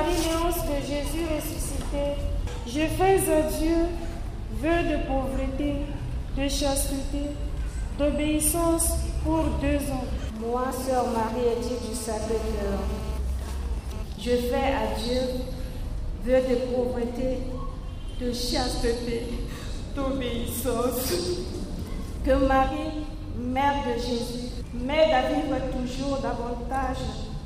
Marie-Léonce de Jésus ressuscité, je fais à Dieu vœu de pauvreté, de chasteté, d'obéissance pour 2 ans. Moi, sœur Marie-Édith du Sacré-Cœur, je fais à Dieu vœu de pauvreté, de chasteté, d'obéissance. Que Marie, Mère de Jésus, m'aide à vivre toujours davantage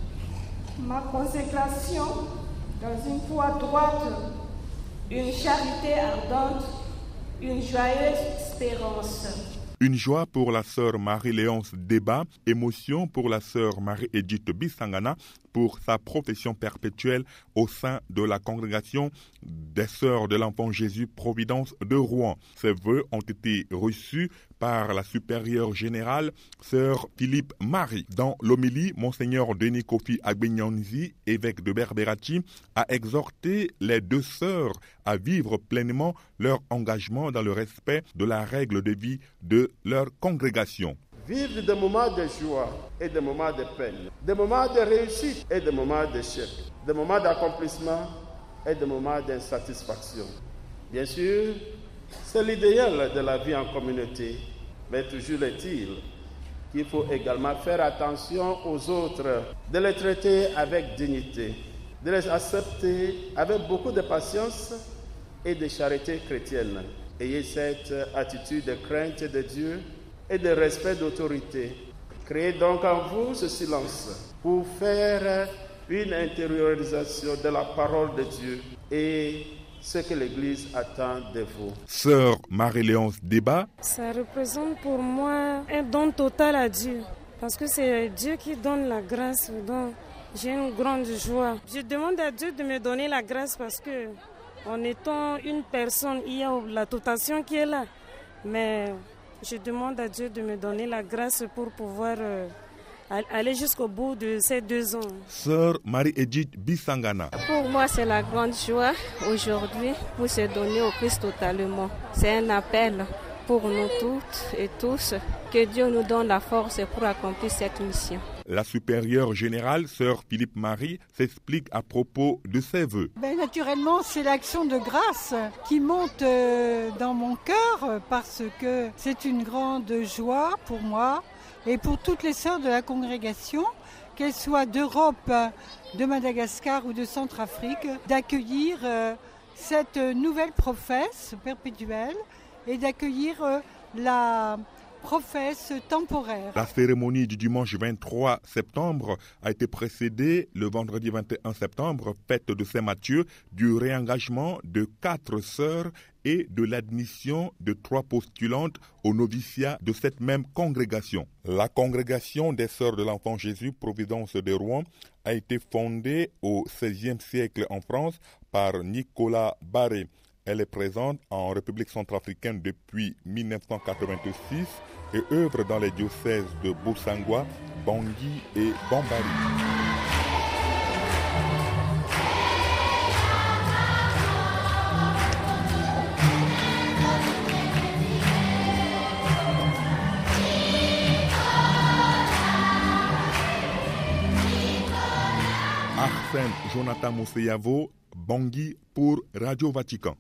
ma consécration dans une foi droite, une charité ardente, une joyeuse espérance. Une joie pour la sœur Marie-Léonce Débat, émotion pour la sœur Marie-Édith Bissangana pour sa profession perpétuelle au sein de la congrégation des sœurs de l'Enfant Jésus Providence de Rouen. Ces vœux ont été reçus par la supérieure générale sœur Philippe Marie. Dans l'homélie, Monseigneur Denis Kofi Agbenyanzi, évêque de Berbérati, a exhorté les 2 sœurs à vivre pleinement leur engagement dans le respect de la règle de vie de leur congrégation. Vivre des moments de joie et des moments de peine, des moments de réussite et des moments d'échec, des moments d'accomplissement et des moments d'insatisfaction. Bien sûr, c'est l'idéal de la vie en communauté, mais toujours est-il qu'il faut également faire attention aux autres, de les traiter avec dignité, de les accepter avec beaucoup de patience et de charité chrétienne. Ayez cette attitude de crainte de Dieu et de respect d'autorité. Créez donc en vous ce silence pour faire une intériorisation de la parole de Dieu et ce que l'Église attend de vous. Sœur Marie-Léonce Débat. Ça représente pour moi un don total à Dieu. Parce que c'est Dieu qui donne la grâce. Donc j'ai une grande joie. Je demande à Dieu de me donner la grâce parce que en étant une personne, il y a la tentation qui est là. Mais je demande à Dieu de me donner la grâce pour pouvoir aller jusqu'au bout de ces 2 ans. Sœur Marie-Édith Bissangana. Pour moi, c'est la grande joie aujourd'hui pour se donner au Christ totalement. C'est un appel pour nous toutes et tous que Dieu nous donne la force pour accomplir cette mission. La supérieure générale, sœur Philippe Marie, s'explique à propos de ses vœux. Naturellement, c'est l'action de grâce qui monte dans mon cœur parce que c'est une grande joie pour moi et pour toutes les sœurs de la congrégation, qu'elles soient d'Europe, de Madagascar ou de Centrafrique, d'accueillir cette nouvelle professe perpétuelle et d'accueillir la professe temporaire. La cérémonie du dimanche 23 septembre a été précédée le vendredi 21 septembre, fête de Saint-Matthieu, du réengagement de 4 sœurs et de l'admission de 3 postulantes au noviciat de cette même congrégation. La congrégation des sœurs de l'Enfant Jésus Providence de Rouen a été fondée au XVIe siècle en France par Nicolas Barré. Elle est présente en République centrafricaine depuis 1986 et œuvre dans les diocèses de Boussangwa, Bangui et Bambari. Arsène Jonathan Mousseyavo, Bangui pour Radio Vatican.